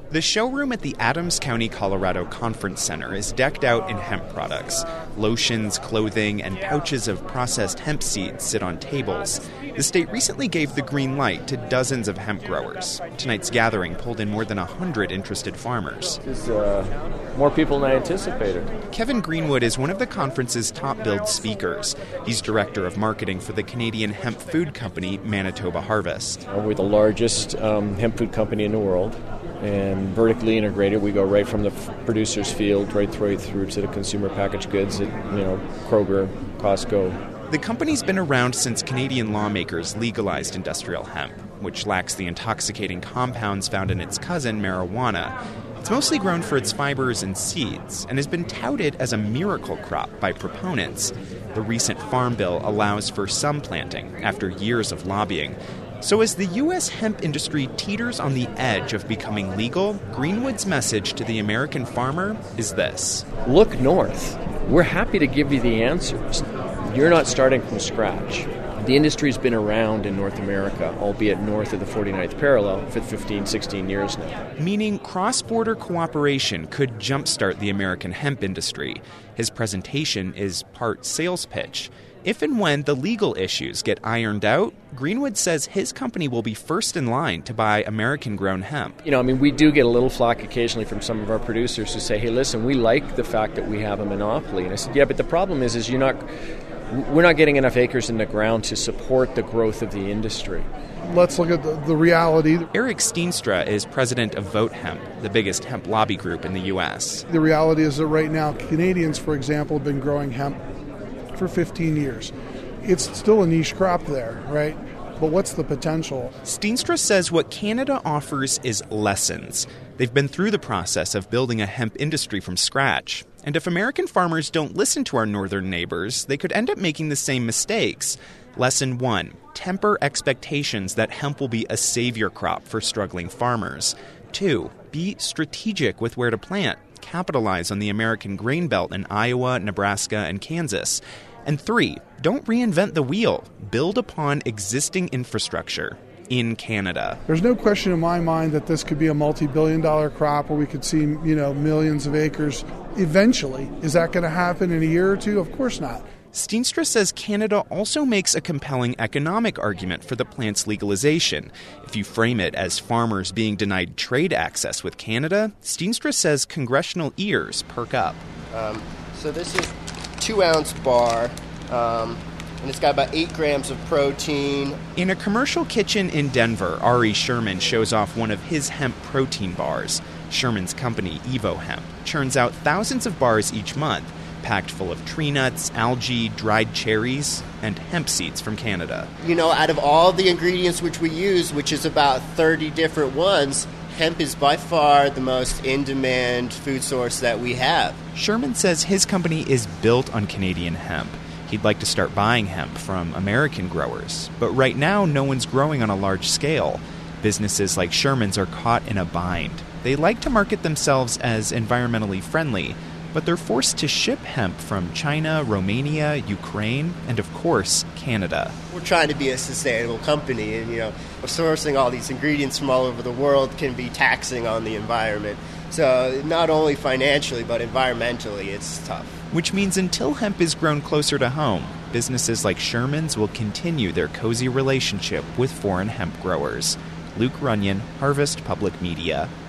The showroom at the Adams County, Colorado Conference Center is decked out in hemp products. Lotions, clothing, and pouches of processed hemp seeds sit on tables. The state recently gave the green light to dozens of hemp growers. Tonight's gathering pulled in more than 100 interested farmers. There's more people than I anticipated. Kevin Greenwood is one of the conference's top-billed speakers. He's director of marketing for the Canadian hemp food company Manitoba Harvest. We're the largest hemp food company in the world, and vertically integrated. We go right from the producer's field right through to the consumer packaged goods at Kroger, Costco. The company's been around since Canadian lawmakers legalized industrial hemp, which lacks the intoxicating compounds found in its cousin, marijuana. It's mostly grown for its fibers and seeds and has been touted as a miracle crop by proponents. The recent Farm Bill allows for some planting after years of lobbying. So as the U.S. hemp industry teeters on the edge of becoming legal, Greenwood's message to the American farmer is this. Look north. We're happy to give you the answers. You're not starting from scratch. The industry's been around in North America, albeit north of the 49th parallel, for 15, 16 years now. Meaning cross-border cooperation could jumpstart the American hemp industry. His presentation is part sales pitch. If and when the legal issues get ironed out, Greenwood says his company will be first in line to buy American-grown hemp. We do get a little flack occasionally from some of our producers who say, hey, listen, we like the fact that we have a monopoly. And I said, yeah, but the problem is we're not getting enough acres in the ground to support the growth of the industry. Let's look at the reality. Eric Steenstra is president of Vote Hemp, the biggest hemp lobby group in the U.S. The reality is that right now, Canadians, for example, have been growing hemp for 15 years. It's still a niche crop there, right? But what's the potential? Steenstra says what Canada offers is lessons. They've been through the process of building a hemp industry from scratch. And if American farmers don't listen to our northern neighbors, they could end up making the same mistakes. Lesson 1, temper expectations that hemp will be a savior crop for struggling farmers. 2, be strategic with where to plant. Capitalize on the American grain belt in Iowa, Nebraska, and Kansas. And 3, don't reinvent the wheel. Build upon existing infrastructure in Canada. There's no question in my mind that this could be a multi-billion-dollar crop where we could see, millions of acres eventually. Is that going to happen in a year or two? Of course not. Steenstra says Canada also makes a compelling economic argument for the plant's legalization. If you frame it as farmers being denied trade access with Canada, Steenstra says congressional ears perk up. So this is 2-ounce bar, and it's got about 8 grams of protein. In a commercial kitchen in Denver, Ari Sherman shows off one of his hemp protein bars. Sherman's company, Evo Hemp, churns out thousands of bars each month, packed full of tree nuts, algae, dried cherries, and hemp seeds from Canada. Out of all the ingredients which we use, which is about 30 different ones, hemp is by far the most in-demand food source that we have. Sherman says his company is built on Canadian hemp. He'd like to start buying hemp from American growers, but right now no one's growing on a large scale. Businesses like Sherman's are caught in a bind. They like to market themselves as environmentally friendly, but they're forced to ship hemp from China, Romania, Ukraine, and of course, Canada. We're trying to be a sustainable company, and sourcing all these ingredients from all over the world can be taxing on the environment. So not only financially, but environmentally, it's tough. Which means until hemp is grown closer to home, businesses like Sherman's will continue their cozy relationship with foreign hemp growers. Luke Runyon, Harvest Public Media.